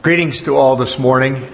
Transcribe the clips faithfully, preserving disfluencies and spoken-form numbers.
Greetings to all this morning.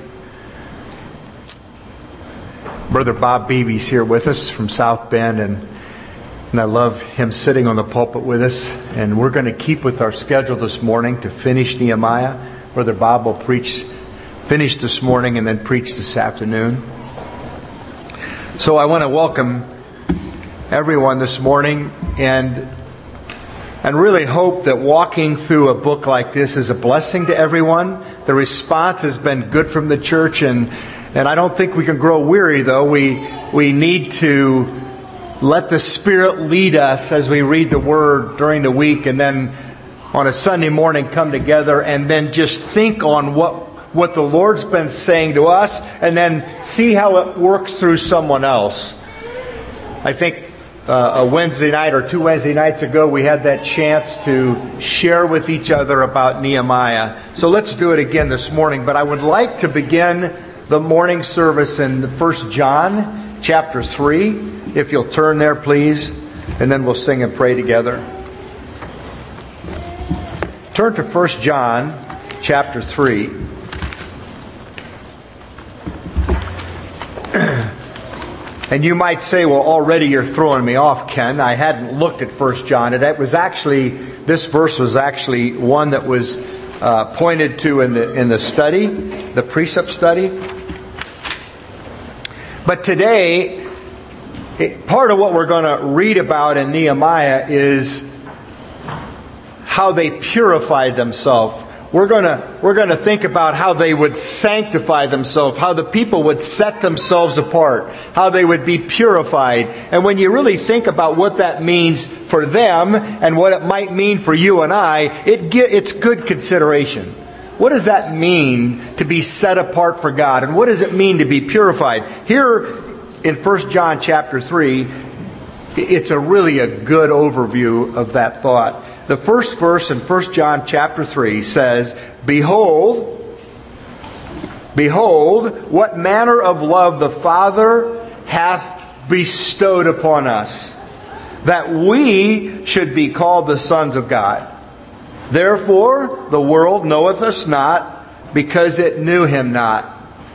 Brother Bob Beebe's here with us from South Bend, and, and I love him sitting on the pulpit with us. And we're going to keep with our schedule this morning to finish Nehemiah. Brother Bob will preach, finish this morning and then preach this afternoon. So I want to welcome everyone this morning and and really hope that walking through a book like this is a blessing to everyone. The response has been good from the church, and and I don't think we can grow weary, though. We we need to let the Spirit lead us as we read the Word during the week, and then on a Sunday morning come together and then just think on what what the Lord's been saying to us, and then see how it works through someone else. I think Uh, a Wednesday night or two Wednesday nights ago, we had that chance to share with each other about Nehemiah. So let's do it again this morning. But I would like to begin the morning service in First John chapter three. If you'll turn there, please. And then we'll sing and pray together. Turn to First John chapter three. And you might say, well, already you're throwing me off, Ken. I hadn't looked at First John. And that was actually, this verse was actually one that was uh, pointed to in the in the study, the precept study. But today, it, part of what we're going to read about in Nehemiah is how they purified themselves. We're going to we're going to think about how they would sanctify themselves, how the people would set themselves apart, how they would be purified. And when you really think about what that means for them and what it might mean for you and I, it get, it's good consideration. What does that mean to be set apart for God? And what does it mean to be purified? Here in First John chapter three, it's a really a good overview of that thought. The first verse in First John chapter three says, Behold, behold, what manner of love the Father hath bestowed upon us, that we should be called the sons of God. Therefore the world knoweth us not, because it knew Him not.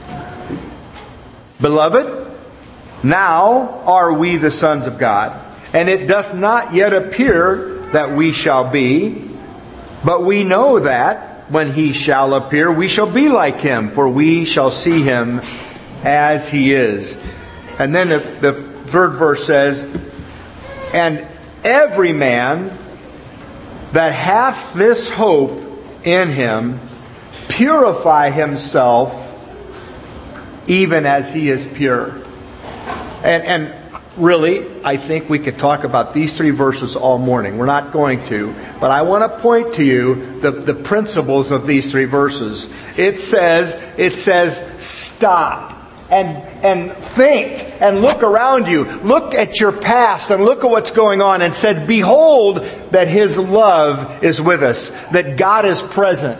Beloved, now are we the sons of God, and it doth not yet appear that we shall be, but we know that when He shall appear, we shall be like Him, for we shall see Him as He is. And then the, the third verse says, And every man that hath this hope in Him purify himself even as He is pure. And and Really, I think we could talk about these three verses all morning. We're not going to. But I want to point to you the, the principles of these three verses. It says, it says, stop and, and think and look around you. Look at your past and look at what's going on, and said, behold that His love is with us, that God is present.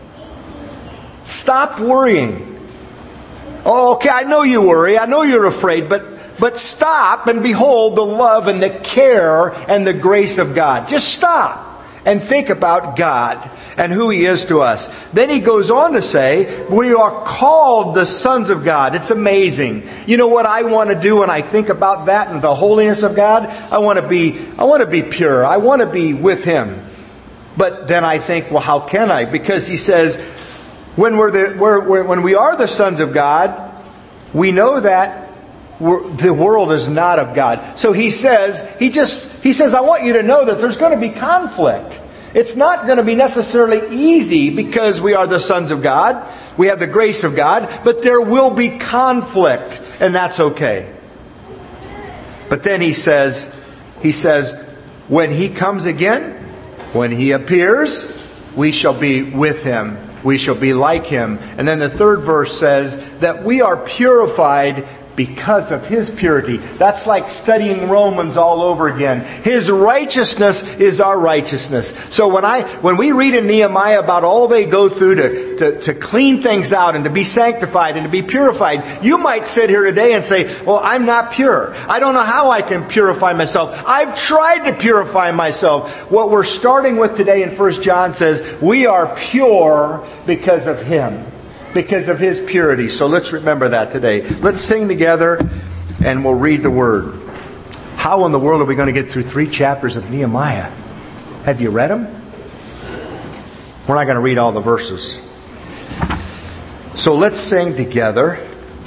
Stop worrying. Oh, okay, I know you worry. I know you're afraid, but But stop and behold the love and the care and the grace of God. Just stop and think about God and who He is to us. Then he goes on to say, we are called the sons of God. It's amazing. You know what I want to do when I think about that and the holiness of God? I want to be, I want to be pure. I want to be with Him. But then I think, well, how can I? Because he says, when we're the, we're, when we are the sons of God, we know that We're, the world is not of God. So he says, he just, he says, I want you to know that there's going to be conflict. It's not going to be necessarily easy because we are the sons of God. We have the grace of God, but there will be conflict, and that's okay. But then he says, he says, when He comes again, when He appears, we shall be with Him. We shall be like Him. And then the third verse says that we are purified because of His purity. That's like studying Romans all over again. His righteousness is our righteousness. So when I when we read in Nehemiah about all they go through to, to, to clean things out and to be sanctified and to be purified, you might sit here today and say, well, I'm not pure. I don't know how I can purify myself. I've tried to purify myself. What we're starting with today in First John says, we are pure because of Him. Because of His purity. So let's remember that today. Let's sing together and we'll read the Word. How in the world are we going to get through three chapters of Nehemiah? Have you read them? We're not going to read all the verses. So let's sing together.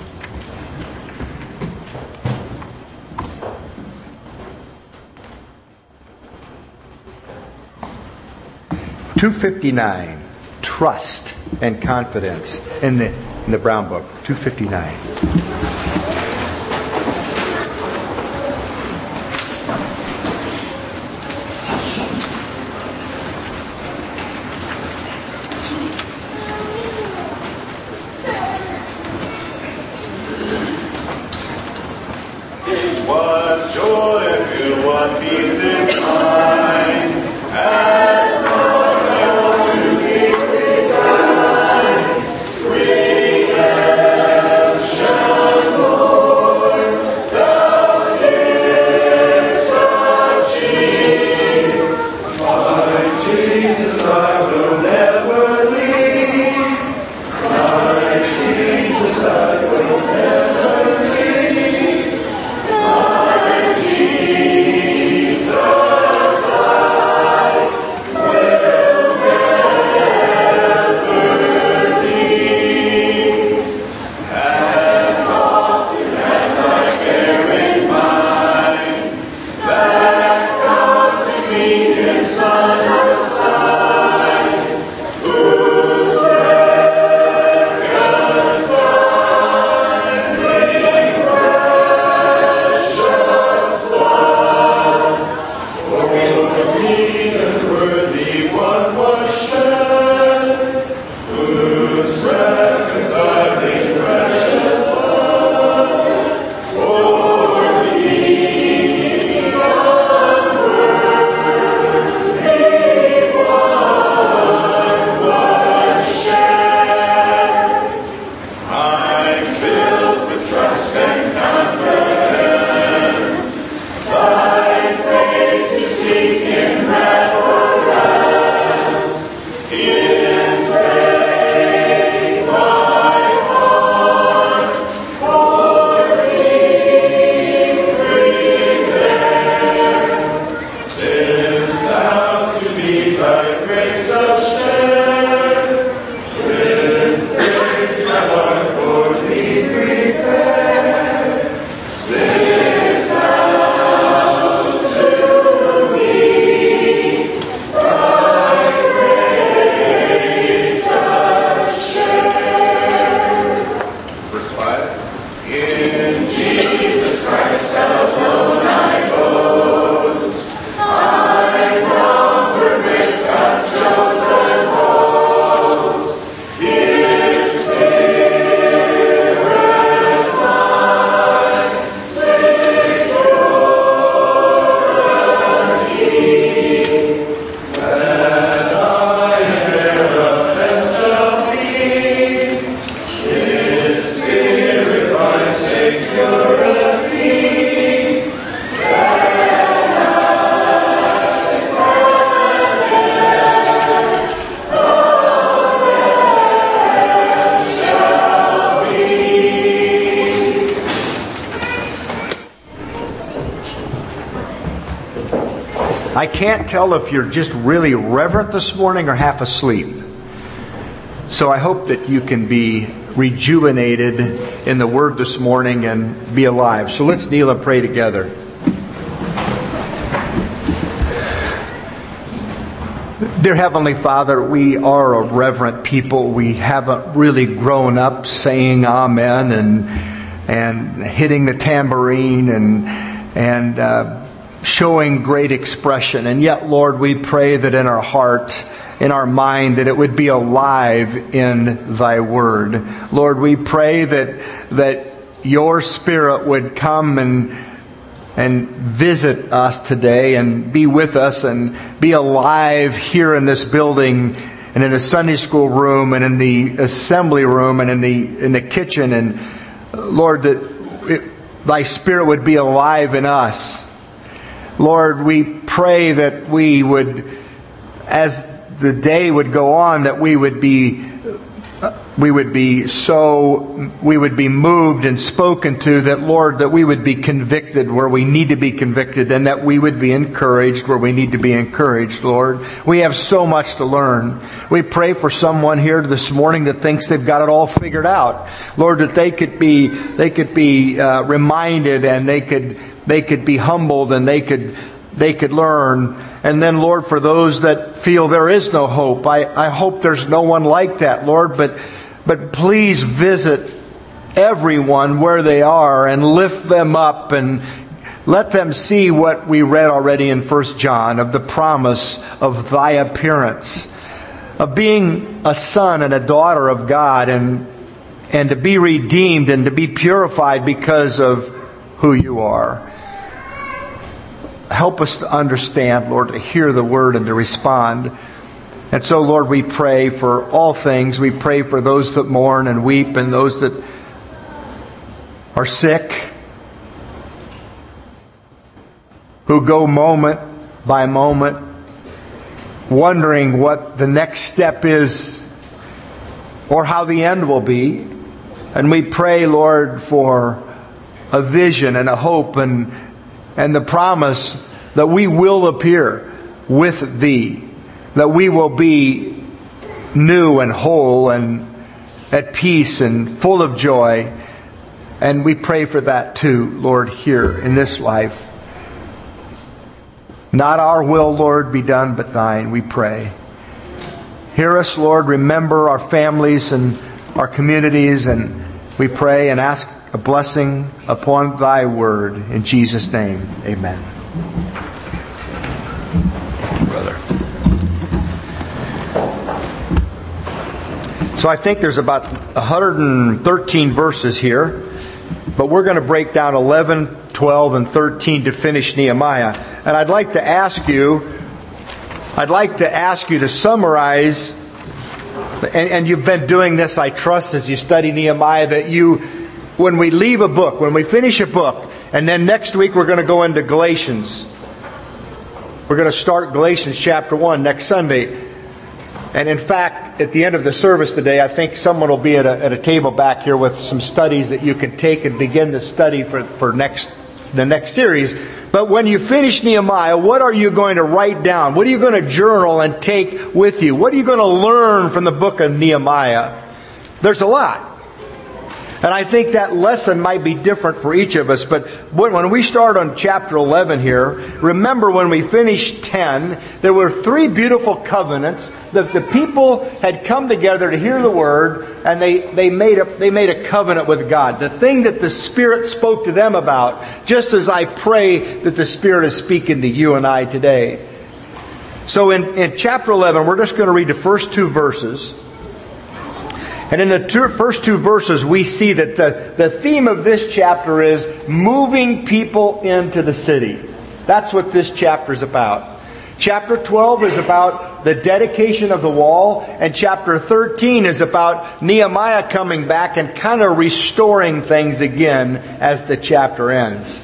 two fifty-nine. Trust and confidence in the in the Brown Book, two fifty-nine. What joy I feel, what peace is mine, as long as you keep me time. Redemption, Lord, thou didst achieve. My Jesus, I will never leave. My Jesus, I will never leave. My Jesus, I will never leave. As often as I bear in mind that God to me His Son assigned, whose reconciling precious blood for me and worthy one was shed, whose reconciling precious blood for me unworthy one was shed. I'm filled with trust and confidence, Thy face to seek in wrath or rest. In faith my heart for Thee prepare. Since Thou to me Thy grace dost shed, in faith my heart for Thee prepare. Since Thou to me Thy grace dost shed. Verse five. In Jesus Christ alone I boast. I number with God's chosen host. His Spirit my security, that I heir of them shall be. His Spirit my security, I can't tell if you're just really reverent this morning or half asleep. So I hope that you can be rejuvenated in the Word this morning and be alive. So let's kneel and pray together. Dear Heavenly Father, we are a reverent people. We haven't really grown up saying amen and and hitting the tambourine and and uh, showing great expression. And yet, Lord, we pray that in our heart, in our mind, that it would be alive in Thy Word. Lord, we pray that that your Spirit would come and and visit us today and be with us and be alive here in this building and in the Sunday school room and in the assembly room and in the in the kitchen. And Lord, that it, Thy Spirit would be alive in us. Lord, we pray that we would, as the day would go on, that we would be we would be so we would be moved and spoken to, that Lord, that we would be convicted where we need to be convicted, and that we would be encouraged where we need to be encouraged. Lord, we have so much to learn. We pray for someone here this morning that thinks they've got it all figured out, Lord, that they could be they could be uh, reminded, and they could they could be humbled, and they could they could learn. And then, Lord, for those that feel there is no hope, I, I hope there's no one like that, Lord, but but please visit everyone where they are and lift them up and let them see what we read already in First John of the promise of Thy appearance, of being a son and a daughter of God, and and to be redeemed and to be purified because of who You are. Help us to understand, Lord, to hear the Word and to respond. And so, Lord, we pray for all things. We pray for those that mourn and weep, and those that are sick, who go moment by moment wondering what the next step is or how the end will be. And we pray, Lord, for a vision and a hope and and the promise that we will appear with Thee, that we will be new and whole and at peace and full of joy. And we pray for that too, Lord, here in this life. Not our will, Lord, be done, but Thine, we pray. Hear us, Lord. Remember our families and our communities, and we pray and ask a blessing upon Thy Word. In Jesus' name, amen. Brother. So I think there's about one hundred thirteen verses here, but we're going to break down eleven, twelve, and thirteen to finish Nehemiah. And I'd like to ask you, I'd like to ask you to summarize, and, and you've been doing this, I trust, as you study Nehemiah, that you, when we leave a book, when we finish a book, and then next week we're going to go into Galatians. We're going to start Galatians chapter one next Sunday. And in fact, at the end of the service today, I think someone will be at a, at a table back here with some studies that you can take and begin to study for, for next the next series. But when you finish Nehemiah, what are you going to write down? What are you going to journal and take with you? What are you going to learn from the book of Nehemiah? There's a lot. And I think that lesson might be different for each of us. But when we start on chapter eleven here, remember when we finished ten, there were three beautiful covenants. The, the people had come together to hear the Word, and they, they, made a, they made a covenant with God. The thing that the Spirit spoke to them about, just as I pray that the Spirit is speaking to you and I today. So in, in chapter eleven, we're just going to read the first two verses. And in the two, first two verses, we see that the, the theme of this chapter is moving people into the city. That's what this chapter is about. Chapter twelve is about the dedication of the wall, and chapter thirteen is about Nehemiah coming back and kind of restoring things again as the chapter ends.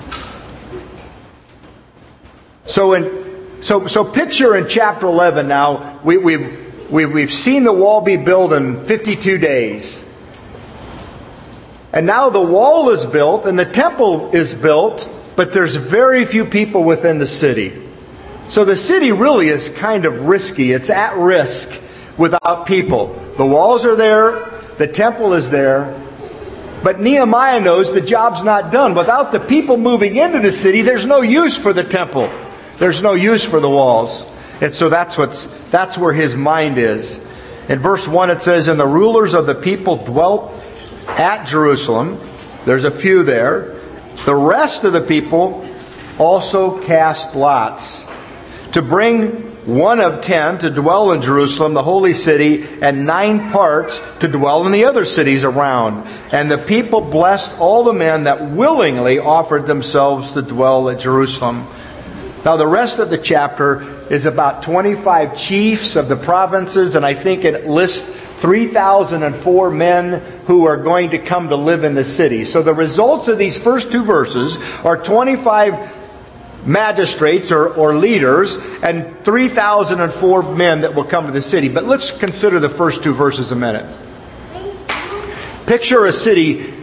So, in so so picture in chapter eleven now. We, we've We've, we've seen the wall be built in fifty-two days. And now the wall is built and the temple is built, but there's very few people within the city. So the city really is kind of risky. It's at risk without people. The walls are there, the temple is there, but Nehemiah knows the job's not done. Without the people moving into the city, there's no use for the temple. There's no use for the walls. And so that's what's that's where his mind is. In verse one it says, "And the rulers of the people dwelt at Jerusalem." There's a few there. "The rest of the people also cast lots to bring one of ten to dwell in Jerusalem, the holy city, and nine parts to dwell in the other cities around. And the people blessed all the men that willingly offered themselves to dwell at Jerusalem. Now the rest of the chapter is about twenty-five chiefs of the provinces, and I think it lists three thousand four men who are going to come to live in the city. So the results of these first two verses are twenty-five magistrates or, or leaders and three thousand four men that will come to the city. But let's consider the first two verses a minute. Picture a city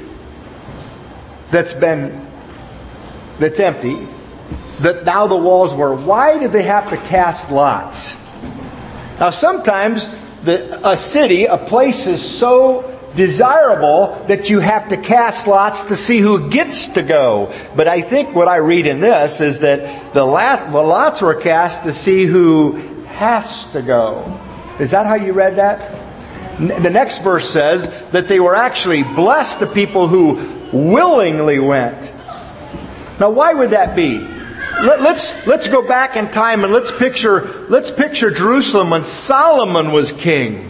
that's been that's empty, that now the walls were. Why did they have to cast lots? Now sometimes the, a city, a place is so desirable that you have to cast lots to see who gets to go. But I think what I read in this is that the, lot, the lots were cast to see who has to go. Is that how you read that? The next verse says that they were actually blessed, the people who willingly went. Now why would that be? Let, let's let's go back in time and let's picture let's picture Jerusalem when Solomon was king.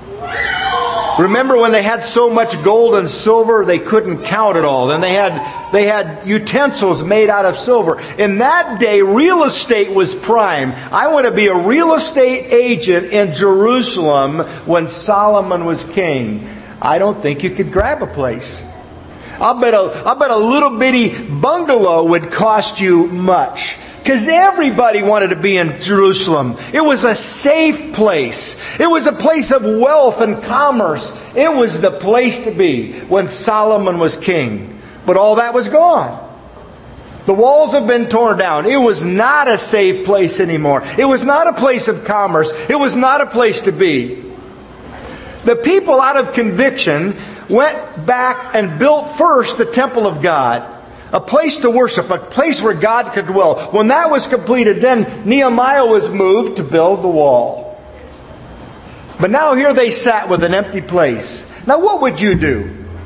Remember when they had so much gold and silver they couldn't count it all. Then they had they had utensils made out of silver. In that day, real estate was prime. I want to be a real estate agent in Jerusalem when Solomon was king. I don't think you could grab a place. I bet a, I bet a little bitty bungalow would cost you much. Because everybody wanted to be in Jerusalem. It was a safe place. It was a place of wealth and commerce. It was the place to be when Solomon was king. But all that was gone. The walls have been torn down. It was not a safe place anymore. It was not a place of commerce. It was not a place to be. The people, out of conviction, went back and built first the temple of God. A place to worship, a place where God could dwell. When that was completed, then Nehemiah was moved to build the wall. But now here they sat with an empty place. Now what would you do?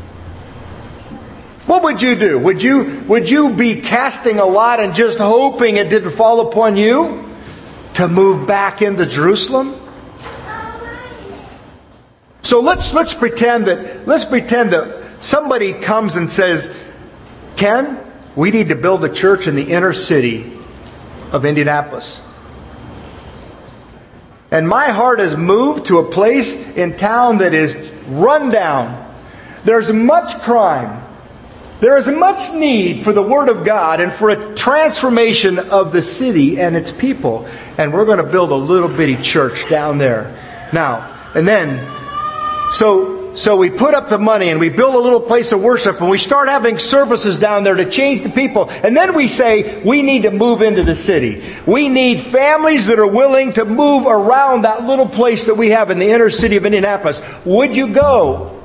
What would you do? Would you, would you be casting a lot and just hoping it didn't fall upon you to move back into Jerusalem? So let's let's pretend that let's pretend that somebody comes and says, Ken, we need to build a church in the inner city of Indianapolis. And my heart is moved to a place in town that is run down. There's much crime. There is much need for the Word of God and for a transformation of the city and its people. And we're going to build a little bitty church down there. Now, and then, so... So we put up the money and we build a little place of worship and we start having services down there to change the people. And then we say, we need to move into the city. We need families that are willing to move around that little place that we have in the inner city of Indianapolis. Would you go?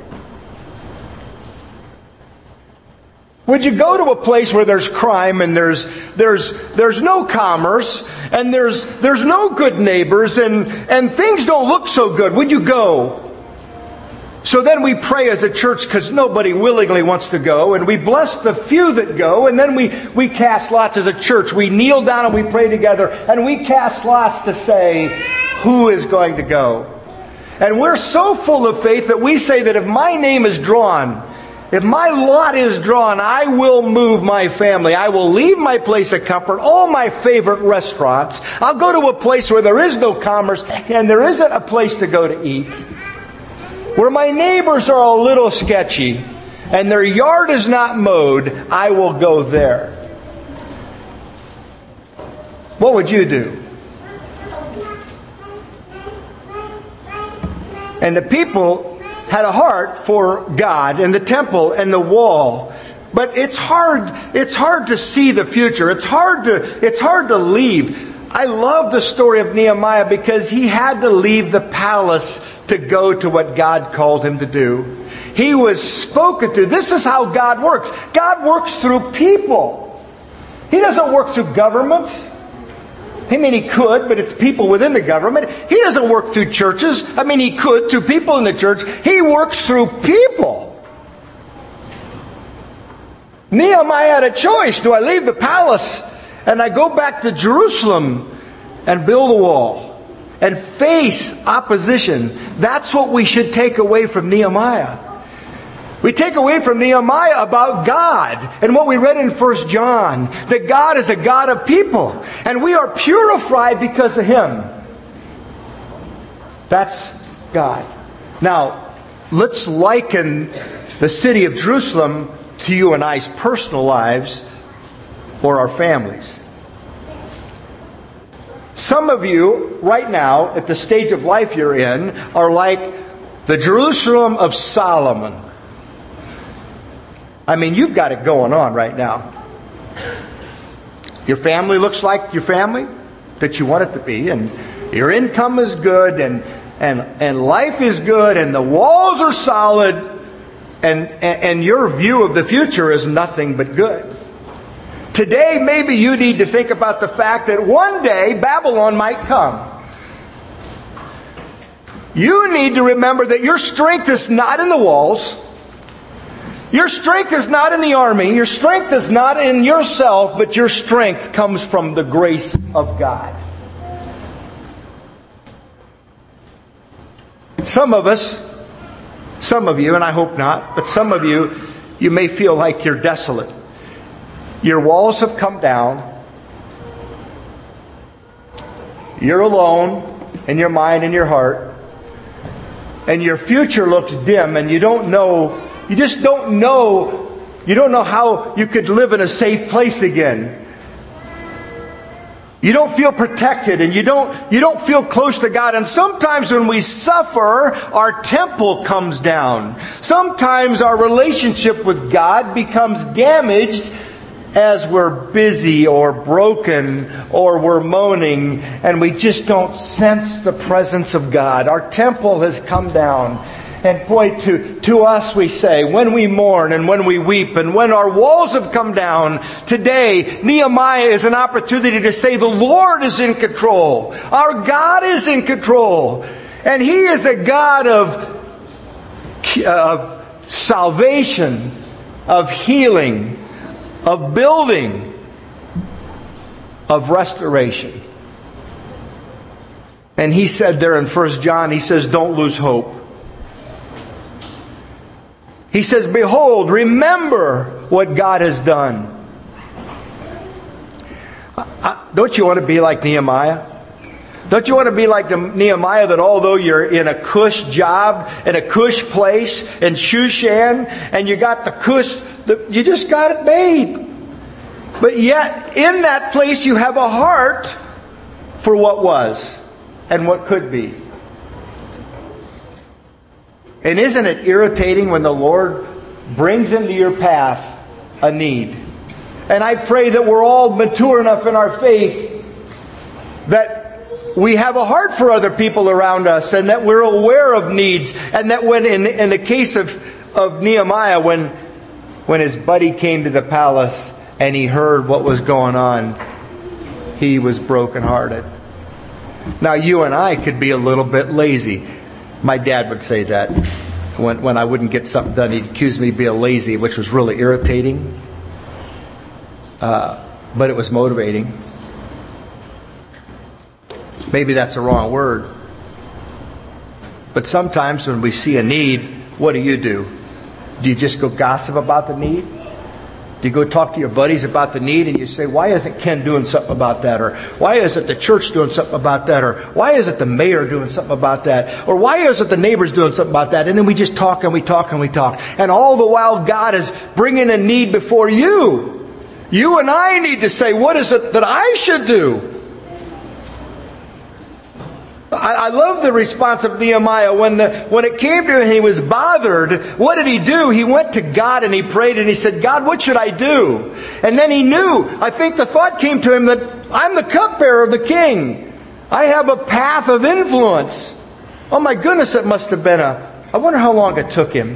Would you go to a place where there's crime and there's there's there's no commerce and there's there's no good neighbors and, and things don't look so good? Would you go? So then we pray as a church because nobody willingly wants to go. And we bless the few that go. And then we, we cast lots as a church. We kneel down and we pray together. And we cast lots to say who is going to go. And we're so full of faith that we say that if my name is drawn, if my lot is drawn, I will move my family. I will leave my place of comfort, all my favorite restaurants. I'll go to a place where there is no commerce and there isn't a place to go to eat. Where my neighbors are a little sketchy and their yard is not mowed, I will go there. What would you do? And the people had a heart for God and the temple and the wall. But it's hard, it's hard to see the future. It's hard to, it's hard to leave. I love the story of Nehemiah because he had to leave the palace to go to what God called him to do. He was spoken to. This is how God works. God works through people. He doesn't work through governments. I mean, he could, but it's people within the government. He doesn't work through churches. I mean, he could through people in the church. He works through people. Nehemiah had a choice. Do I leave the palace and I go back to Jerusalem and build a wall? and face opposition. That's what we should take away from Nehemiah. We take away from Nehemiah about God and what we read in First John, that God is a God of people, and we are purified because of Him. That's God. Now, let's liken the city of Jerusalem to you and I's personal lives or our families. Some of you, right now, at the stage of life you're in, are like the Jerusalem of Solomon. I mean, you've got it going on right now. Your family looks like your family that you want it to be, and your income is good, and and and life is good, and the walls are solid, and, and and your view of the future is nothing but good. Today, maybe you need to think about the fact that one day Babylon might come. You need to remember that your strength is not in the walls. Your strength is not in the army. Your strength is not in yourself, but your strength comes from the grace of God. Some of us, some of you, and I hope not, but some of you, you may feel like you're desolate. Your walls have come down. You're alone in your mind and your heart. And your future looks dim, and you don't know, you just don't know, you don't know how you could live in a safe place again. You don't feel protected, and you don't you don't feel close to God. And sometimes when we suffer, our temple comes down. Sometimes our relationship with God becomes damaged as we're busy or broken or we're moaning, and we just don't sense the presence of God. Our temple has come down. And boy, to, to us we say, when we mourn and when we weep and when our walls have come down, today Nehemiah is an opportunity to say the Lord is in control. Our God is in control. And He is a God of, of salvation, of healing, of building, of restoration. And he said there in First John, he says, don't lose hope. He says, behold, remember what God has done. Don't you want to be like Nehemiah? Don't you want to be like the Nehemiah that although you're in a cush job, in a cush place, in Shushan, and you got the cush, the, you just got it made. But yet, in that place you have a heart for what was and what could be. And isn't it irritating when the Lord brings into your path a need? And I pray that we're all mature enough in our faith that we have a heart for other people around us, and that we're aware of needs. And that when, in the, in the case of, of Nehemiah, when, when his buddy came to the palace and he heard what was going on, he was brokenhearted. Now, you and I could be a little bit lazy. My dad would say that. When, when I wouldn't get something done, he'd accuse me of being lazy, which was really irritating. Uh, but it was motivating. Maybe that's a wrong word. But sometimes when we see a need, what do you do? Do you just go gossip about the need? Do you go talk to your buddies about the need and you say, why isn't Ken doing something about that? Or why isn't the church doing something about that? Or why isn't the mayor doing something about that? Or why isn't the neighbors doing something about that? And then we just talk and we talk and we talk. And all the while God is bringing a need before you. You and I need to say, what is it that I should do? I love the response of Nehemiah. When the, when it came to him, he was bothered. What did he do? He went to God and he prayed and he said, God, what should I do? And then he knew. I think the thought came to him that I'm the cupbearer of the king. I have a path of influence. Oh my goodness, it must have been a... I wonder how long it took him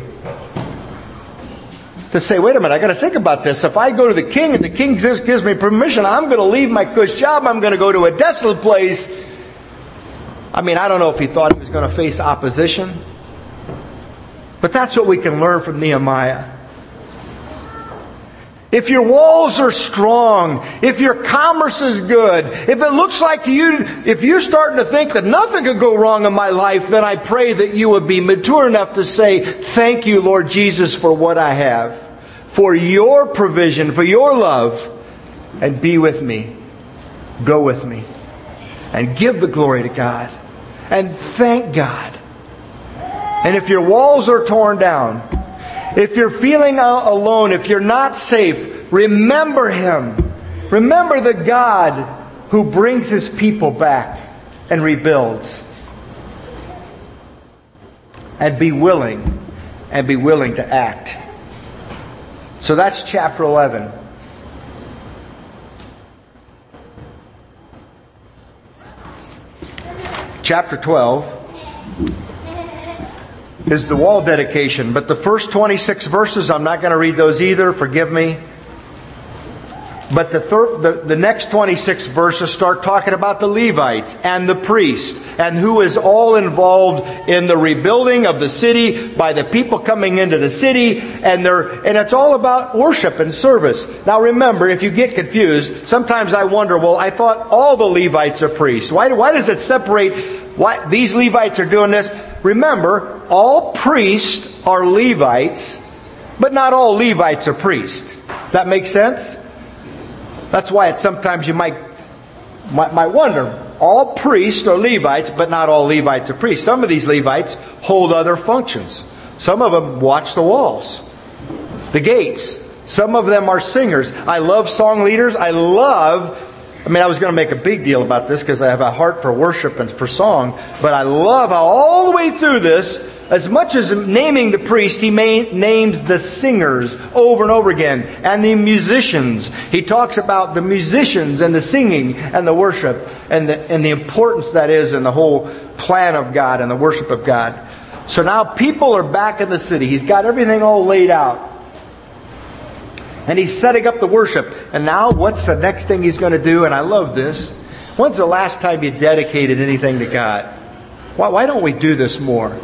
to say, wait a minute, I got to think about this. If I go to the king and the king gives me permission, I'm going to leave my cush job. I'm going to go to a desolate place. I mean, I don't know if he thought he was going to face opposition. But that's what we can learn from Nehemiah. if your walls are strong, if your commerce is good, if it looks like to you, if you're starting to think that nothing could go wrong in my life, then I pray that you would be mature enough to say, thank you, Lord Jesus, for what I have, for your provision, for your love, and be with me. Go with me. And give the glory to God. And thank God. And if your walls are torn down, if you're feeling alone, if you're not safe, remember Him. Remember the God who brings His people back and rebuilds. And be willing, and be willing to act. So that's chapter eleven. Chapter twelve is the wall dedication. But the first twenty-six verses, I'm not going to read those either. Forgive me. But the, thir- the, the next twenty-six verses start talking about the Levites and the priests and who is all involved in the rebuilding of the city by the people coming into the city. And they're, and it's all about worship and service. Now remember, if you get confused, sometimes I wonder, well, I thought all the Levites are priests. Why, why does it separate why these Levites are doing this? Remember, all priests are Levites, but not all Levites are priests. Does that make sense? That's why it's sometimes you might, might might wonder, all priests are Levites, but not all Levites are priests. Some of these Levites hold other functions. Some of them watch the walls, the gates. Some of them are singers. I love song leaders. I love, I mean, I was going to make a big deal about this because I have a heart for worship and for song, but I love how all the way through this, as much as naming the priest, he may, names the singers over and over again. And the musicians. He talks about the musicians and the singing and the worship. And the, and the importance that is in the whole plan of God and the worship of God. So now people are back in the city. He's got everything all laid out. And he's setting up the worship. And now what's the next thing he's going to do? And I love this. When's the last time you dedicated anything to God? Why, why don't we do this more?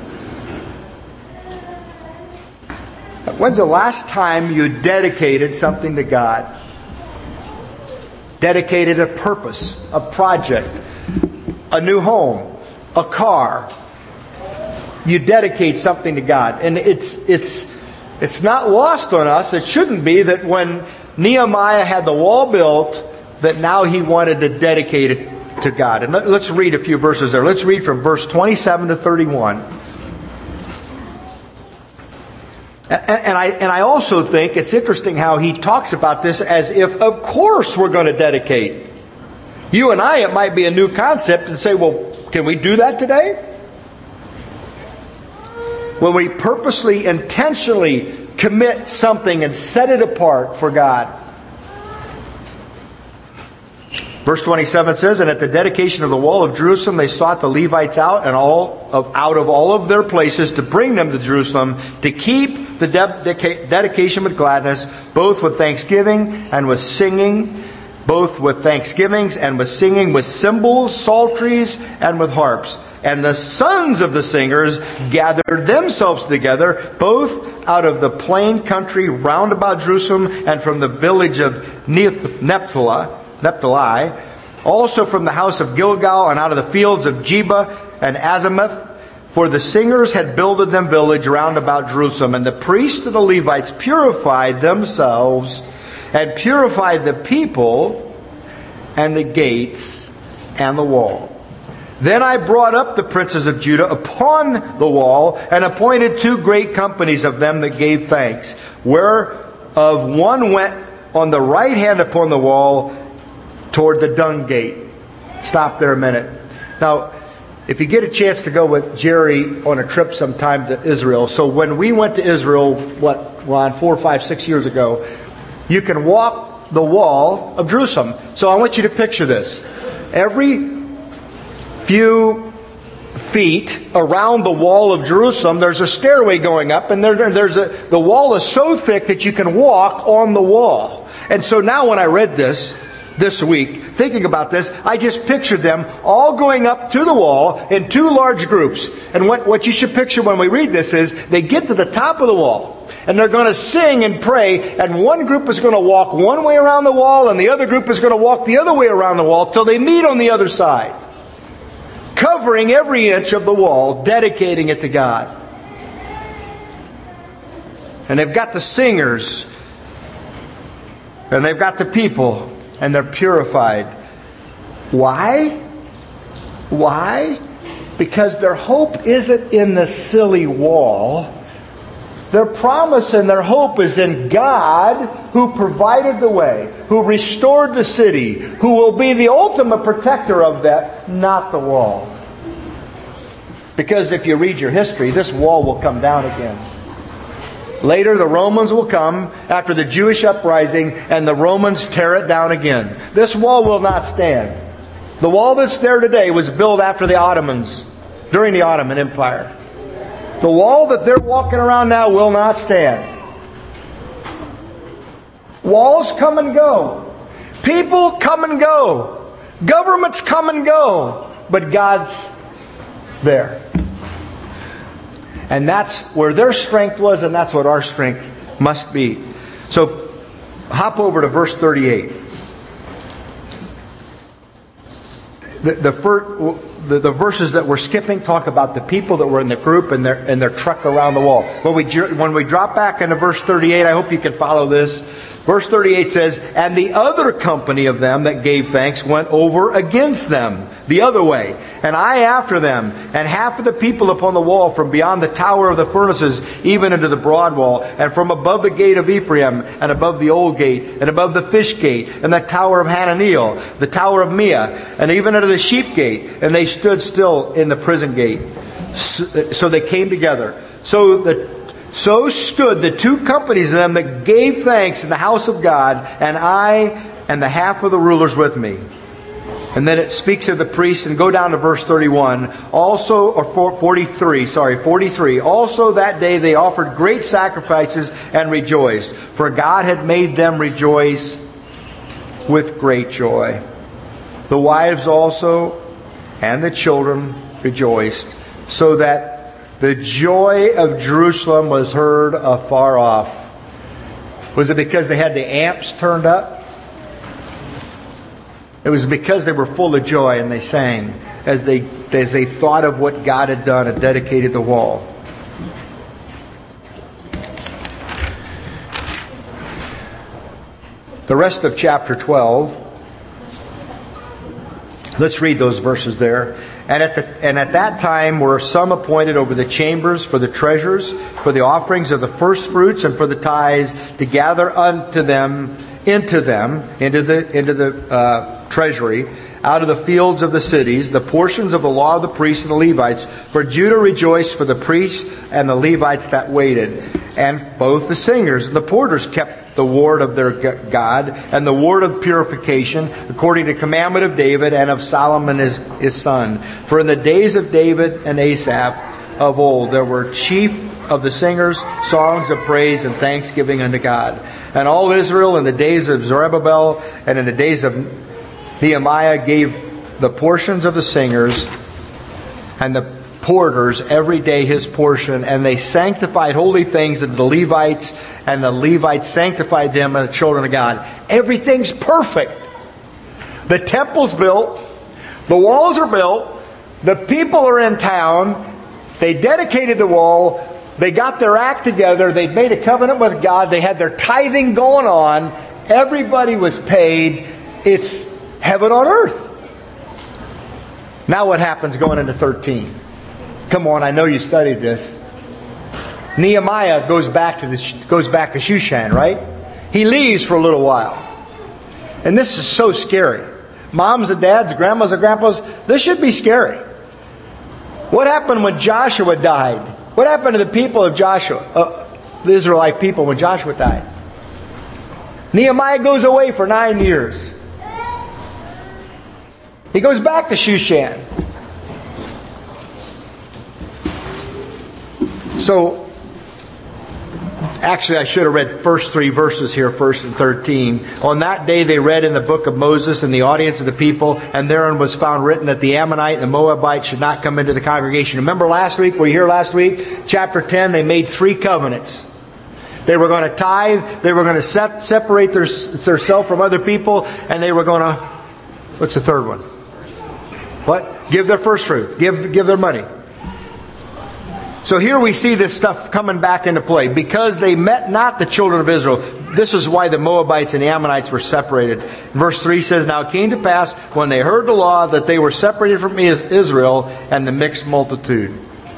When's the last time you dedicated something to God? Dedicated a purpose, a project, a new home, a car. You dedicate something to God. And it's it's it's not lost on us. It shouldn't be that when Nehemiah had the wall built, that now he wanted to dedicate it to God. And let's read a few verses there. Let's read from verse twenty-seven to thirty-one. And I and I also think it's interesting how he talks about this as if, of course, we're going to dedicate. You and I, it might be a new concept and say, well, can we do that today? When we purposely, intentionally commit something and set it apart for God. Verse twenty-seven says, and at the dedication of the wall of Jerusalem, they sought the Levites out and all of, out of all of their places to bring them to Jerusalem to keep the de- dedication with gladness, both with thanksgiving and with singing, both with thanksgivings and with singing, with cymbals, psalteries, and with harps. And the sons of the singers gathered themselves together, both out of the plain country round about Jerusalem and from the village of Naphtali, Naphtali, also from the house of Gilgal and out of the fields of Jeba and Azimuth. For the singers had builded them village round about Jerusalem. And the priests of the Levites purified themselves and purified the people and the gates and the wall. Then I brought up the princes of Judah upon the wall and appointed two great companies of them that gave thanks, whereof one went on the right hand upon the wall toward the dung gate. Stop there a minute. Now, if you get a chance to go with Jerry on a trip sometime to Israel, so when we went to Israel, what, Ron, four, five, six years ago, you can walk the wall of Jerusalem. So I want you to picture this. Every few feet around the wall of Jerusalem, there's a stairway going up, and there, there's a, the wall is so thick that you can walk on the wall. And so now when I read this, this week, thinking about this, I just pictured them all going up to the wall in two large groups. And what, what you should picture when we read this is they get to the top of the wall. And they're going to sing and pray, and one group is going to walk one way around the wall, and the other group is going to walk the other way around the wall till they meet on the other side. Covering every inch of the wall, dedicating it to God. And they've got the singers, and they've got the people, and they're purified. Why? Why? Because their hope isn't in the silly wall. Their promise and their hope is in God, who provided the way, who restored the city, who will be the ultimate protector of that, not the wall. Because if you read your history, this wall will come down again. Later, the Romans will come after the Jewish uprising, and the Romans tear it down again. This wall will not stand. The wall that's there today was built after the Ottomans, during the Ottoman Empire. The wall that they're walking around now will not stand. Walls come and go. People come and go. Governments come and go. But God's there. And that's where their strength was, and that's what our strength must be. So, hop over to verse thirty-eight. The, the first... The, the verses that we're skipping talk about the people that were in the group and their and their truck around the wall. When we when we drop back into verse thirty-eight, I hope you can follow this. Verse thirty-eight says, "And the other company of them that gave thanks went over against them, the other way, and I after them. And half of the people upon the wall from beyond the tower of the furnaces, even into the broad wall, and from above the gate of Ephraim, and above the old gate, and above the fish gate, and the tower of Hananiel, the tower of Mia, and even into the sheep gate. And they stood still in the prison gate." So, so they came together. So the So stood the two companies of them that gave thanks in the house of God, and I and the half of the rulers with me. And then it speaks of the priests, and go down to verse thirty-one. Also, or forty-three, sorry, forty-three. "Also that day they offered great sacrifices and rejoiced, for God had made them rejoice with great joy. The wives also and the children rejoiced, so that the joy of Jerusalem was heard afar off." Was it because they had the amps turned up? It was because they were full of joy and they sang as they as they thought of what God had done and dedicated the wall. The rest of chapter twelve. Let's read those verses there. And at, the, and at that time were some appointed over the chambers for the treasures, for the offerings of the first fruits, and for the tithes, to gather unto them, into them, into the into the uh, treasury, out of the fields of the cities, the portions of the law of the priests and the Levites. For Judah rejoiced for the priests and the Levites that waited. And both the singers and the porters kept the ward of their God, and the ward of purification, according to the commandment of David and of Solomon his, his son. For in the days of David and Asaph of old, there were chief of the singers songs of praise and thanksgiving unto God. And all Israel in the days of Zerubbabel and in the days of Nehemiah gave the portions of the singers and the porters every day his portion, and they sanctified holy things unto the Levites, and the Levites sanctified them and the children of God. Everything's perfect. The temple's built, the walls are built, the people are in town, they dedicated the wall, they got their act together, they'd made a covenant with God, they had their tithing going on, everybody was paid. It's heaven on earth. Now what happens going into thirteen? Come on, I know you studied this. Nehemiah goes back to the, goes back to Shushan, right? He leaves for a little while. And this is so scary. Moms and dads, grandmas and grandpas, this should be scary. What happened when Joshua died? What happened to the people of Joshua, uh, the Israelite people, when Joshua died? Nehemiah goes away for nine years. He goes back to Shushan. So, Actually, I should have read first three verses here, first and thirteen. On that day they read in the book of Moses in the audience of the people, and therein was found written that the Ammonite and the Moabite should not come into the congregation. Remember last week, were you here last week? Chapter ten, they made three covenants. They were going to tithe, they were going to set, separate their, themselves from other people, and they were going to, what's the third one? What? Give their first fruit. Give, give their money. So here we see this stuff coming back into play. Because they met not the children of Israel. This is why the Moabites and the Ammonites were separated. Verse three says, Now it came to pass, when they heard the law, that they were separated from Israel and the mixed multitude.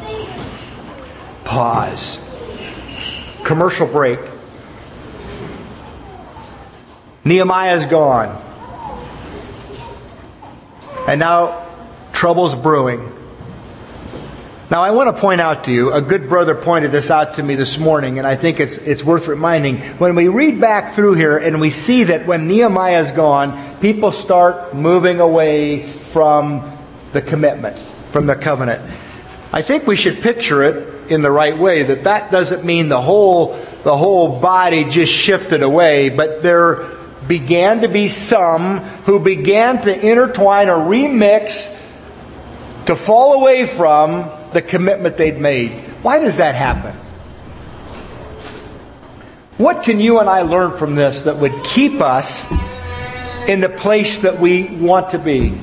Pause. Commercial break. Nehemiah is gone. And now trouble's brewing. Now, I want to point out to you, a good brother pointed this out to me this morning, and I think it's it's worth reminding. When we read back through here and we see that when Nehemiah is gone, people start moving away from the commitment, from the covenant. I think we should picture it in the right way, that that doesn't mean the whole the whole body just shifted away, but there began to be some who began to intertwine or remix to fall away from the commitment they'd made. Why does that happen? What can you and I learn from this that would keep us in the place that we want to be?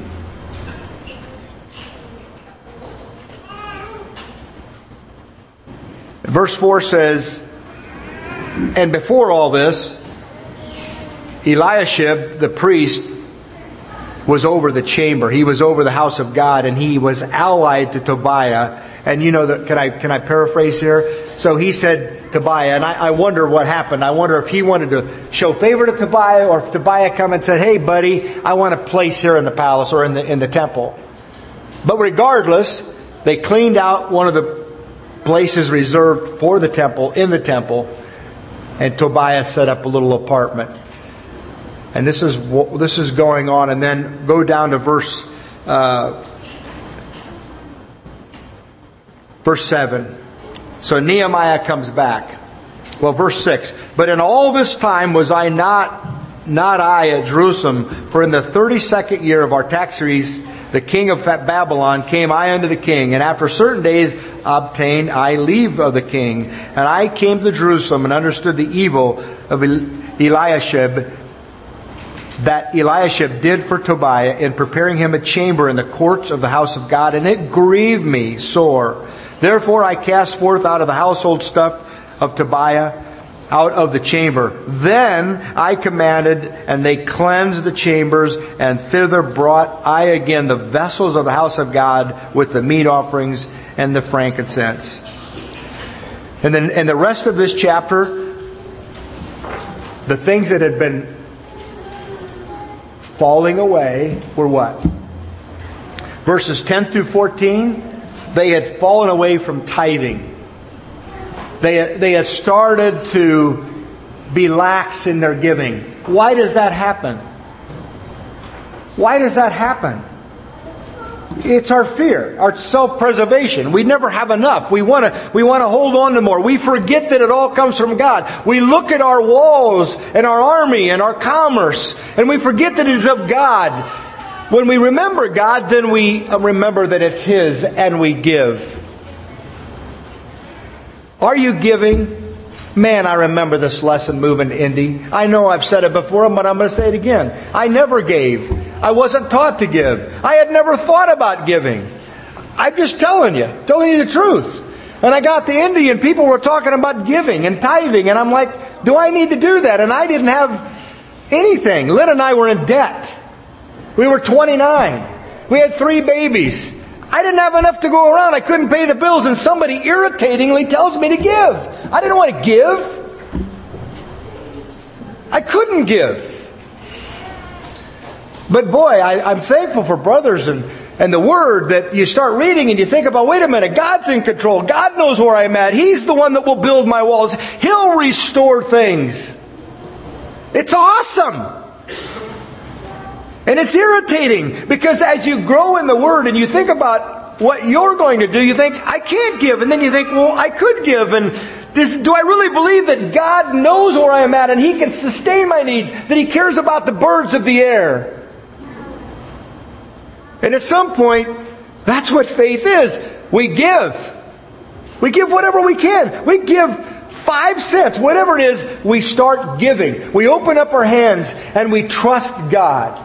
Verse four says, And before all this, Eliashib, the priest, was over the chamber. He was over the house of God, and he was allied to Tobiah. And you know that, can I can I paraphrase here? So he said Tobiah, and I, I wonder what happened. I wonder if he wanted to show favor to Tobiah, or if Tobiah come and said, "Hey, buddy, I want a place here in the palace or in the in the temple." But regardless, they cleaned out one of the places reserved for the temple in the temple, and Tobiah set up a little apartment. And this is this is going on, and then go down to verse uh, verse seven. So Nehemiah comes back. Well, verse six. But in all this time was I not not I at Jerusalem, for in the thirty-second year of Artaxerxes, the king of Babylon, came I unto the king, and after certain days obtained I leave of the king, and I came to Jerusalem and understood the evil of Eliashib, that Eliashib did for Tobiah in preparing him a chamber in the courts of the house of God, and it grieved me sore. Therefore I cast forth out of the household stuff of Tobiah out of the chamber. Then I commanded, and they cleansed the chambers, and thither brought I again the vessels of the house of God with the meat offerings and the frankincense. And then in the rest of this chapter, the things that had been falling away were what? Verses ten through fourteen, they had fallen away from tithing. They, they had started to be lax in their giving. Why does that happen? Why does that happen? It's our fear, our self-preservation. We never have enough. We want to we want to hold on to more. We forget that it all comes from God. We look at our walls and our army and our commerce, and we forget that it is of God. When we remember God, then we remember that it's His, and we give. Are you giving? Man, I remember this lesson moving to Indy. I know I've said it before, but I'm going to say it again. I never gave. I wasn't taught to give. I had never thought about giving. I'm just telling you, telling you the truth. And I got to Indy and people were talking about giving and tithing. And I'm like, do I need to do that? And I didn't have anything. Lynn and I were in debt. We were twenty-nine. We had three babies. I didn't have enough to go around. I couldn't pay the bills, and somebody irritatingly tells me to give. I didn't want to give. I couldn't give. But boy, I, I'm thankful for brothers and, and the Word that you start reading and you think about, wait a minute, God's in control. God knows where I'm at. He's the one that will build my walls. He'll restore things. It's awesome. And it's irritating because as you grow in the Word and you think about what you're going to do, you think, I can't give. And then you think, well, I could give. And Does, do I really believe that God knows where I am at and He can sustain my needs? That He cares about the birds of the air? And at some point, that's what faith is. We give. We give whatever we can. We give five cents, whatever it is, we start giving. We open up our hands and we trust God.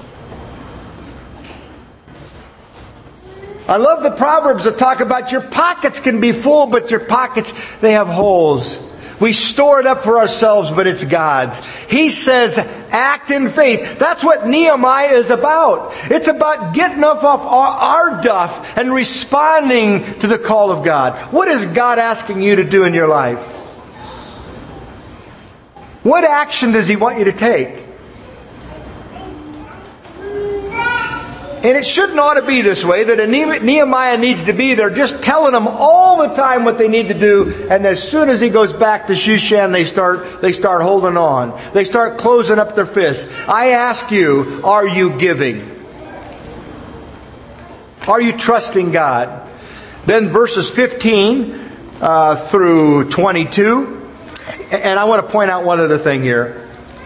I love the Proverbs that talk about your pockets can be full, but your pockets, they have holes. We store it up for ourselves, but it's God's. He says, act in faith. That's what Nehemiah is about. It's about getting off our, our duff and responding to the call of God. What is God asking you to do in your life? What action does He want you to take? And it shouldn't ought to be this way, that a Nehemiah needs to be there just telling them all the time what they need to do. And as soon as he goes back to Shushan, they start, they start holding on. They start closing up their fists. I ask you, are you giving? Are you trusting God? Then verses fifteen uh, through twenty-two. And I want to point out one other thing here.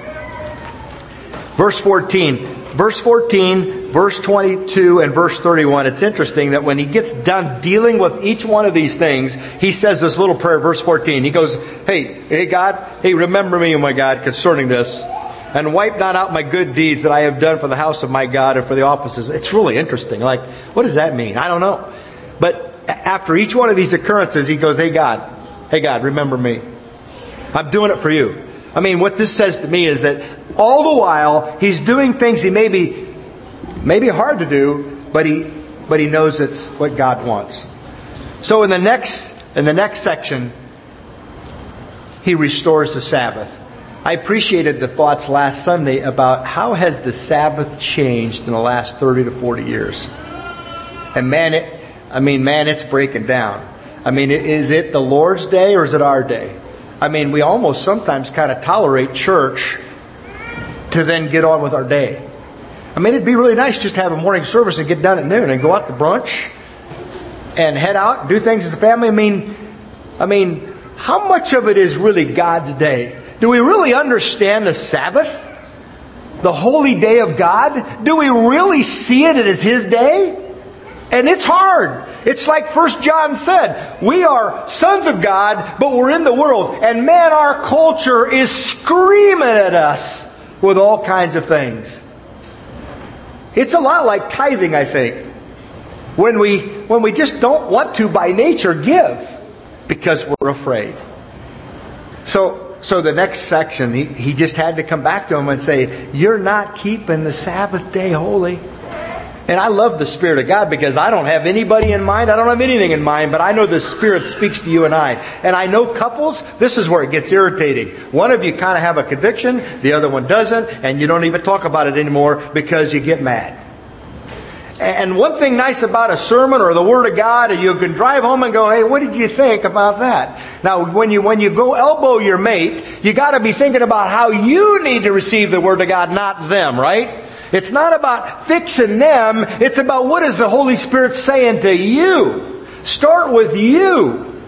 Verse fourteen. Verse fourteen, verse twenty-two, and verse thirty-one. It's interesting that when he gets done dealing with each one of these things, he says this little prayer, verse fourteen. He goes, hey, hey God, hey, remember me, oh my God, concerning this, and wipe not out my good deeds that I have done for the house of my God and for the offices. It's really interesting. Like, what does that mean? I don't know. But after each one of these occurrences, he goes, hey God, hey God, remember me. I'm doing it for you. I mean, what this says to me is that all the while, he's doing things he may be, may be hard to do, but he, but he knows it's what God wants. So in the next, in the next section, he restores the Sabbath. I appreciated the thoughts last Sunday about how has the Sabbath changed in the last thirty to forty years. And man, it, I mean, man, it's breaking down. I mean, is it the Lord's day or is it our day? I mean, we almost sometimes kind of tolerate church to then get on with our day. I mean, it'd be really nice just to have a morning service and get done at noon and go out to brunch and head out and do things as a family. I mean, I mean, how much of it is really God's day? Do we really understand the Sabbath? The holy day of God? Do we really see it as His day? And it's hard. It's like First John said, we are sons of God, but we're in the world. And man, our culture is screaming at us with all kinds of things. It's a lot like tithing, I think. When we, when we just don't want to, by nature, give because we're afraid. So, so the next section, he, he just had to come back to him and say, you're not keeping the Sabbath day holy. And I love the Spirit of God because I don't have anybody in mind. I don't have anything in mind, but I know the Spirit speaks to you and I. And I know couples, this is where it gets irritating. One of you kind of have a conviction, the other one doesn't, and you don't even talk about it anymore because you get mad. And one thing nice about a sermon or the Word of God, you can drive home and go, hey, what did you think about that? Now, when you when you go elbow your mate, you got to be thinking about how you need to receive the Word of God, not them, right? It's not about fixing them. It's about what is the Holy Spirit saying to you. Start with you.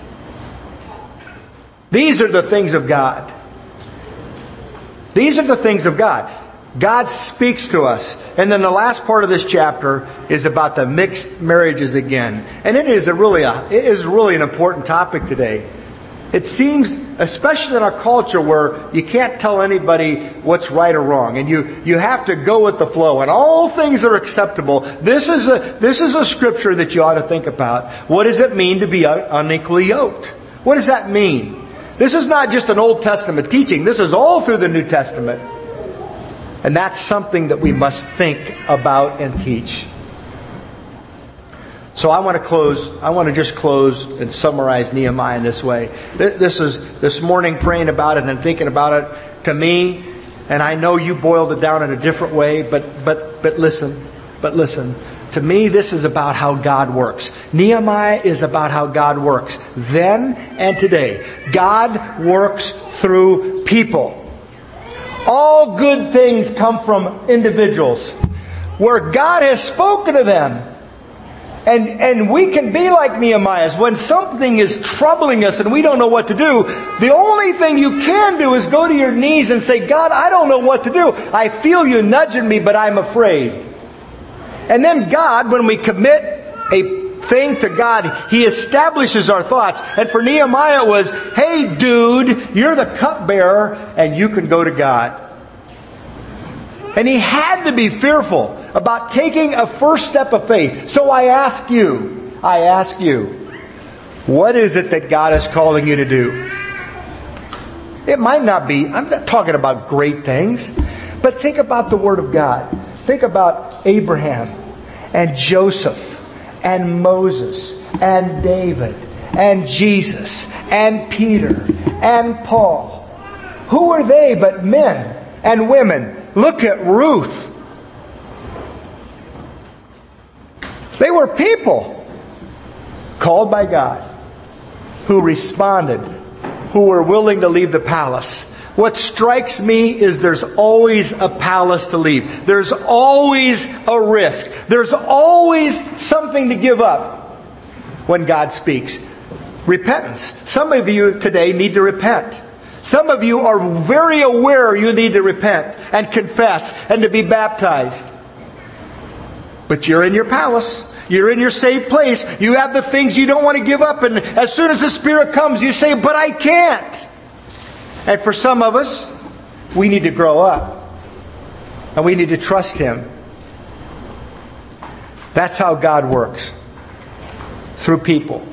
These are the things of God. These are the things of God. God speaks to us. And then the last part of this chapter is about the mixed marriages again. And it is a really a, it is really an important topic today. It seems, especially in our culture where you can't tell anybody what's right or wrong, and you, you have to go with the flow, and all things are acceptable. This is a this is a scripture that you ought to think about. What does it mean to be unequally yoked? What does that mean? This is not just an Old Testament teaching. This is all through the New Testament. And that's something that we must think about and teach. So I want to close, I want to just close and summarize Nehemiah in this way. This is this morning praying about it and thinking about it to me, and I know you boiled it down in a different way, but but but listen, but listen. To me, this is about how God works. Nehemiah is about how God works. Then and today. God works through people. All good things come from individuals where God has spoken to them. And, and we can be like Nehemiah. When something is troubling us and we don't know what to do, the only thing you can do is go to your knees and say, God, I don't know what to do. I feel you nudging me, but I'm afraid. And then God, when we commit a thing to God, He establishes our thoughts. And for Nehemiah it was, hey dude, you're the cupbearer and you can go to God. And he had to be fearful about taking a first step of faith. So I ask you, I ask you, what is it that God is calling you to do? It might not be, I'm not talking about great things, but think about the Word of God. Think about Abraham and Joseph and Moses and David and Jesus and Peter and Paul. Who are they but men and women? Look at Ruth. They were people called by God who responded, who were willing to leave the palace. What strikes me is there's always a palace to leave. There's always a risk. There's always something to give up when God speaks. Repentance. Some of you today need to repent. Some of you are very aware you need to repent and confess and to be baptized. But you're in your palace. You're in your safe place. You have the things you don't want to give up. And as soon as the Spirit comes, you say, but I can't. And for some of us, we need to grow up. And we need to trust Him. That's how God works. Through people.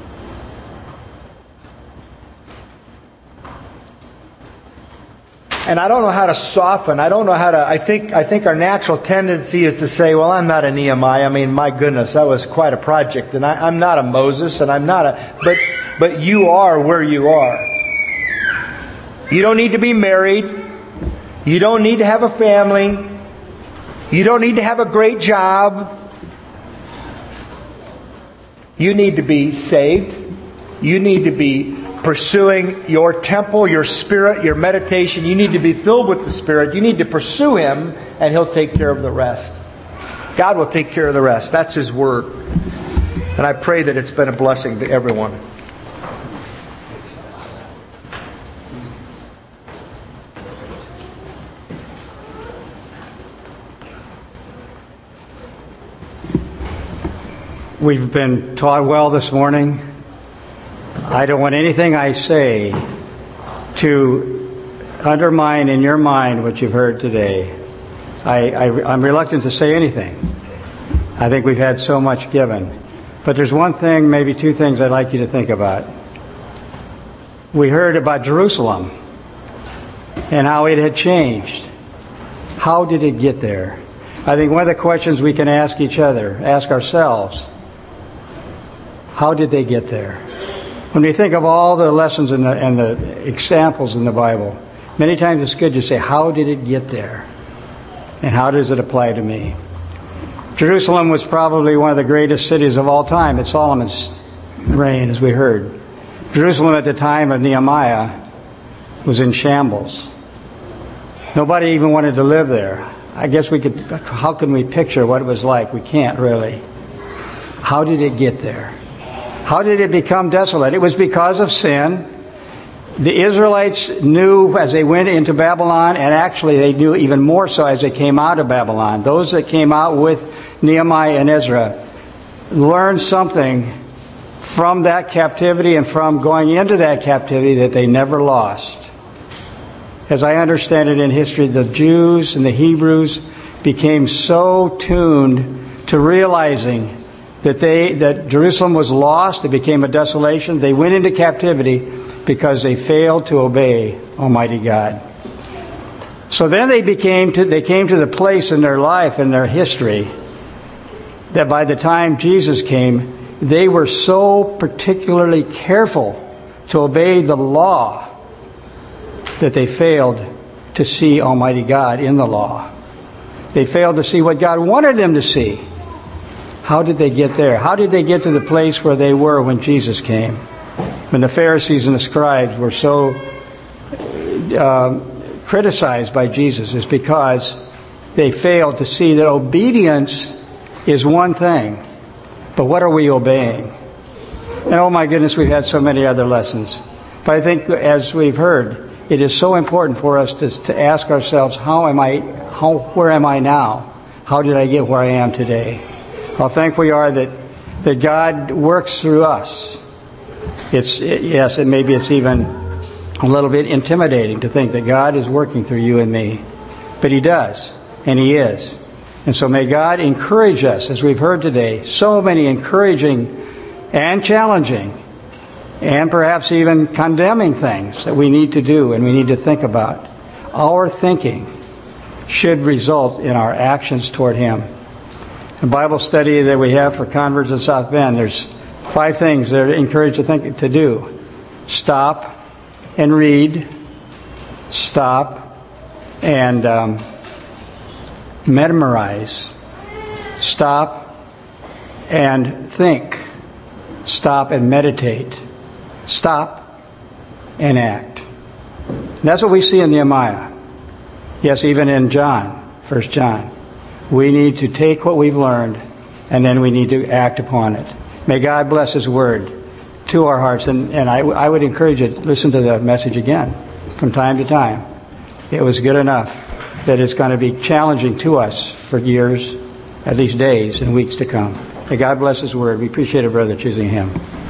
And I don't know how to soften. I don't know how to... I think I think our natural tendency is to say, well, I'm not a Nehemiah. I mean, my goodness, that was quite a project. And I, I'm not a Moses, and I'm not a... But, but you are where you are. You don't need to be married. You don't need to have a family. You don't need to have a great job. You need to be saved. You need to be pursuing your temple, your spirit, your meditation. You need to be filled with the Spirit. You need to pursue Him, and He'll take care of the rest. God will take care of the rest. That's His Word. And I pray that it's been a blessing to everyone. We've been taught well this morning. I don't want anything I say to undermine in your mind what you've heard today. I, I, I'm reluctant to say anything. I think we've had so much given. But there's one thing, maybe two things I'd like you to think about. We heard about Jerusalem and how it had changed. How did it get there? I think one of the questions we can ask each other, ask ourselves, how did they get there? When we think of all the lessons and the, and the examples in the Bible, many times it's good to say, how did it get there? And how does it apply to me? Jerusalem was probably one of the greatest cities of all time at Solomon's reign, as we heard. Jerusalem at the time of Nehemiah was in shambles. Nobody even wanted to live there. I guess we could, how can we picture what it was like? We can't really. How did it get there? How did it become desolate? It was because of sin. The Israelites knew as they went into Babylon, and actually they knew even more so as they came out of Babylon. Those that came out with Nehemiah and Ezra learned something from that captivity and from going into that captivity that they never lost. As I understand it in history, the Jews and the Hebrews became so tuned to realizing that they that Jerusalem was lost. It became a desolation. They went into captivity because they failed to obey Almighty God. So then they became to, they came to the place in their life, in their history, that by the time Jesus came, they were so particularly careful to obey the law that they failed to see Almighty God in the law. They failed to see what God wanted them to see. How did they get there? How did they get to the place where they were when Jesus came? When the Pharisees and the scribes were so uh, criticized by Jesus, is because they failed to see that obedience is one thing, But what are we obeying? And oh my goodness, we've had so many other lessons. But I think, as we've heard, it is so important for us to, to ask ourselves, how am I, how, where am I now? How did I get where I am today? How thankful we are that, that God works through us. It's, it, yes, and maybe it's even a little bit intimidating to think that God is working through you and me. But He does, and He is. And so may God encourage us, as we've heard today, so many encouraging and challenging and perhaps even condemning things that we need to do and we need to think about. Our thinking should result in our actions toward Him. The Bible study that we have for converts in South Bend, there's five things that are encouraged to think to do. Stop and read. Stop and um, memorize. Stop and think. Stop and meditate. Stop and act. And that's what we see in Nehemiah. Yes, even in John, First John. We need to take what we've learned and then we need to act upon it. May God bless His Word to our hearts. And, and I, I would encourage you to listen to the message again from time to time. It was good enough that it's going to be challenging to us for years, at least days and weeks to come. May God bless His Word. We appreciate it, brother, choosing Him.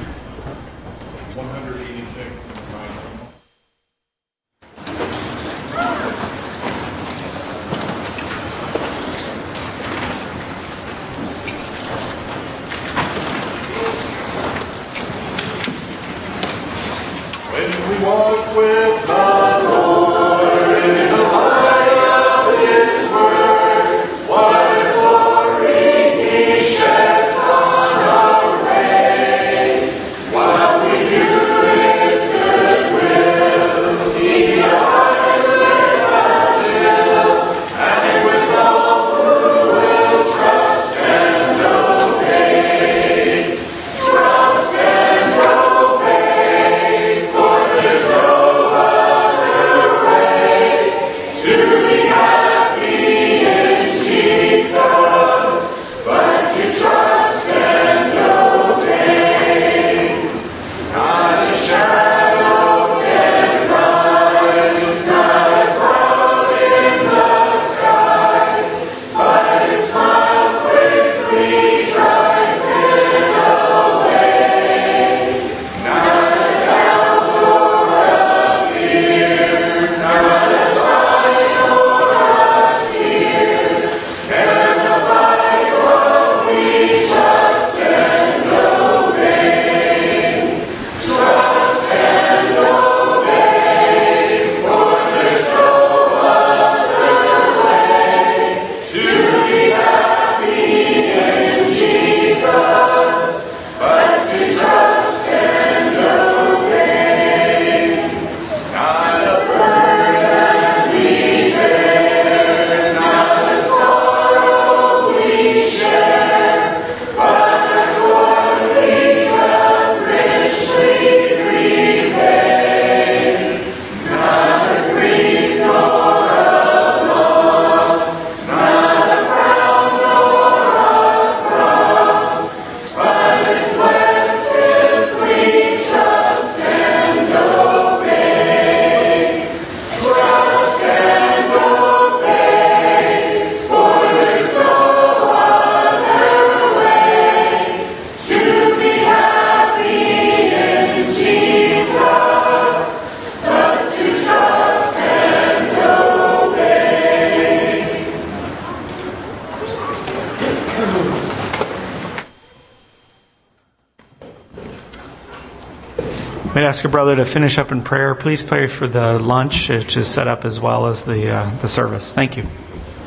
I'd ask a brother to finish up in prayer. Please pray for the lunch, which is set up as well as the uh, the service. Thank you.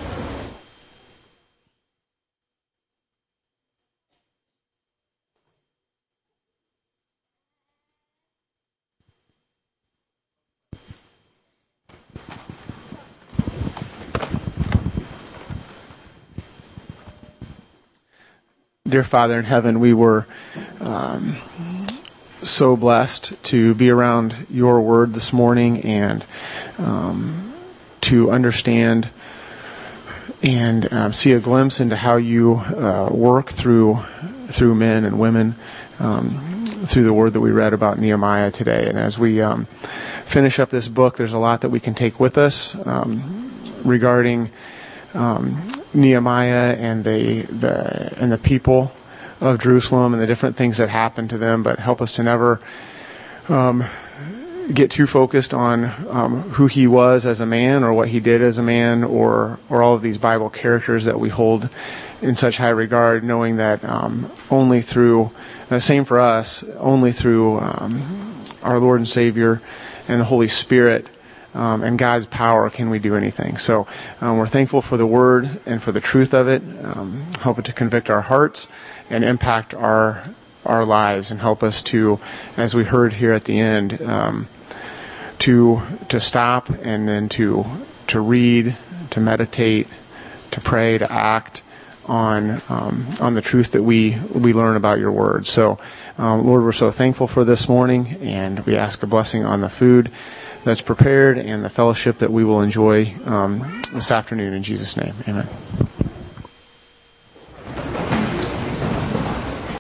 Dear Father in heaven, we were um, so blessed to be around your word this morning and um, to understand and um, see a glimpse into how you uh, work through through men and women, um, through the word that we read about Nehemiah today. And as we um, finish up this book, there's a lot that we can take with us um, regarding um, Nehemiah and the, the and the people of Jerusalem and the different things that happened to them, but help us to never um, get too focused on um, who he was as a man or what he did as a man or or all of these Bible characters that we hold in such high regard, knowing that um, only through, the same for us, only through um, our Lord and Savior and the Holy Spirit um, and God's power can we do anything. So um, we're thankful for the Word and for the truth of it. Um, help it to convict our hearts and impact our our lives, and help us to, as we heard here at the end, um, to to stop and then to to read, to meditate, to pray, to act on um, on the truth that we we learn about your word. So, um, Lord, we're so thankful for this morning, and we ask a blessing on the food that's prepared and the fellowship that we will enjoy um, this afternoon. In Jesus' name, amen.